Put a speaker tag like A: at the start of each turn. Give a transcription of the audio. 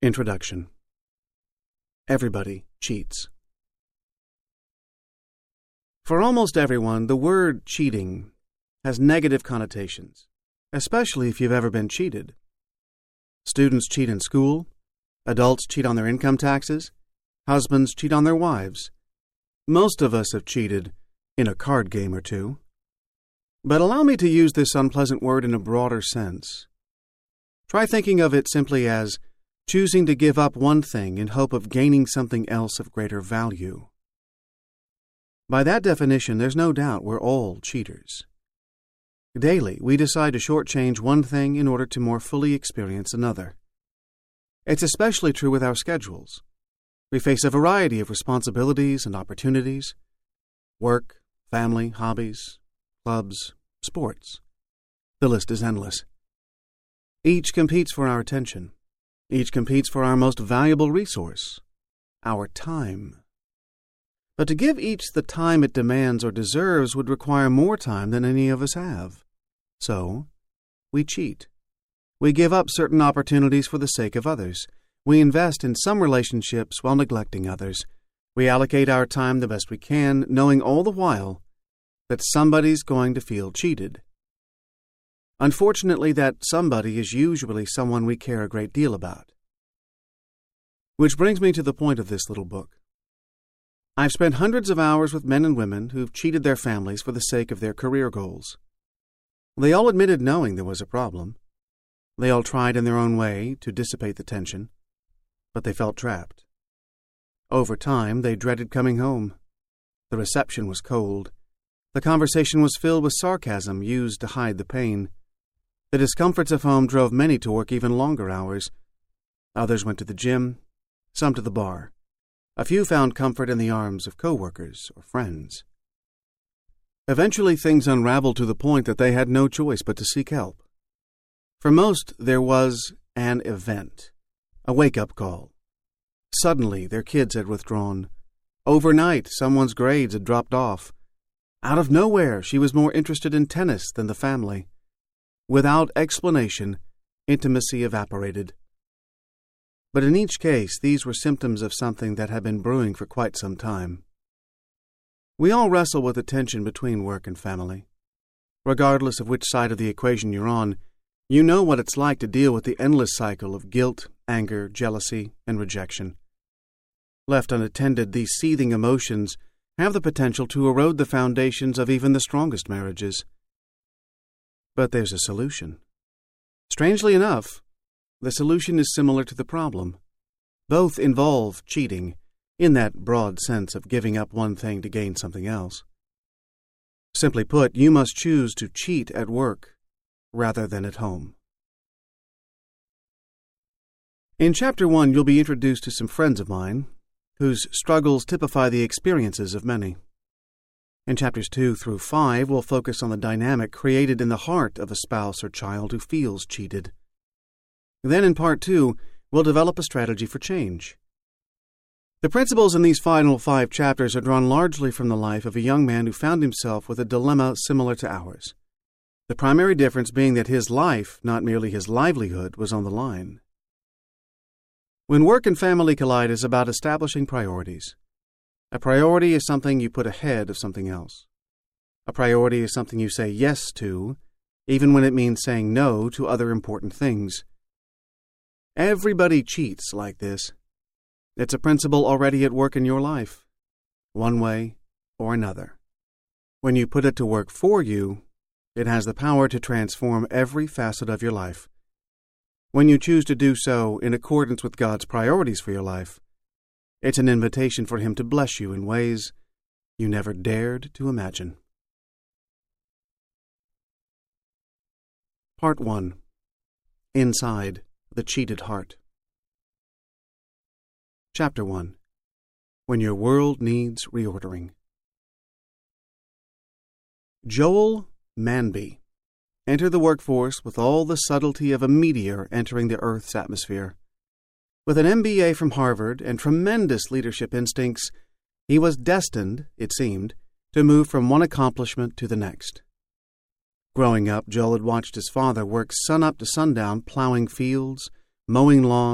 A: Introduction. Everybody cheats. For almost everyone, the word cheating has negative connotations, especially if you've ever been cheated. Students cheat in school, adults cheat on their income taxes, husbands cheat on their wives. Most of us have cheated in a card game or two. But allow me to use this unpleasant word in a broader sense. Try thinking of it simply as choosing to give up one thing in hope of gaining something else of greater value. By that definition, there's no doubt we're all cheaters. Daily, we decide to shortchange one thing in order to more fully experience another. It's especially true with our schedules. We face a variety of responsibilities and opportunities: work, family, hobbies, clubs, sports. The list is endless. Each competes for our attention. Each competes for our most valuable resource, our time. But to give each the time it demands or deserves would require more time than any of us have. So, we cheat. We give up certain opportunities for the sake of others. We invest in some relationships while neglecting others. We allocate our time the best we can, knowing all the while that somebody's going to feel cheated. Unfortunately, that somebody is usually someone we care a great deal about. Which brings me to the point of this little book. I've spent hundreds of hours with men and women who've cheated their families for the sake of their career goals. They all admitted knowing there was a problem. They all tried in their own way to dissipate the tension, but they felt trapped. Over time, they dreaded coming home. The reception was cold. The conversation was filled with sarcasm used to hide the pain. The discomforts of home drove many to work even longer hours. Others went to the gym, some to the bar. A few found comfort in the arms of coworkers or friends. Eventually, things unraveled to the point that they had no choice but to seek help. For most, there was an event, a wake-up call. Suddenly, their kids had withdrawn. Overnight, someone's grades had dropped off. Out of nowhere, she was more interested in tennis than the family. Without explanation, intimacy evaporated. But in each case, these were symptoms of something that had been brewing for quite some time. We all wrestle with the tension between work and family. Regardless of which side of the equation you're on, you know what it's like to deal with the endless cycle of guilt, anger, jealousy, and rejection. Left unattended, these seething emotions have the potential to erode the foundations of even the strongest marriages. But there's a solution. Strangely enough, the solution is similar to the problem. Both involve cheating, in that broad sense of giving up one thing to gain something else. Simply put, you must choose to cheat at work rather than at home. In Chapter 1, you'll be introduced to some friends of mine whose struggles typify the experiences of many. In Chapters 2 through 5, we'll focus on the dynamic created in the heart of a spouse or child who feels cheated. Then in Part 2, we'll develop a strategy for change. The principles in these final 5 chapters are drawn largely from the life of a young man who found himself with a dilemma similar to ours. The primary difference being that his life, not merely his livelihood, was on the line. When work and family collide, it's about establishing priorities. A priority is something you put ahead of something else. A priority is something you say yes to, even when it means saying no to other important things. Everybody cheats like this. It's a principle already at work in your life, one way or another. When you put it to work for you, it has the power to transform every facet of your life. When you choose to do so in accordance with God's priorities for your life, it's an invitation for Him to bless you in ways you never dared to imagine. Part 1. Inside the Cheated Heart. Chapter 1. When Your World Needs Reordering. Joel Manby entered the workforce with all the subtlety of a meteor entering the Earth's atmosphere. With an MBA from Harvard and tremendous leadership instincts, he was destined, it seemed, to move from one accomplishment to the next. Growing up, Joel had watched his father work sun up to sundown plowing fields, mowing lawns,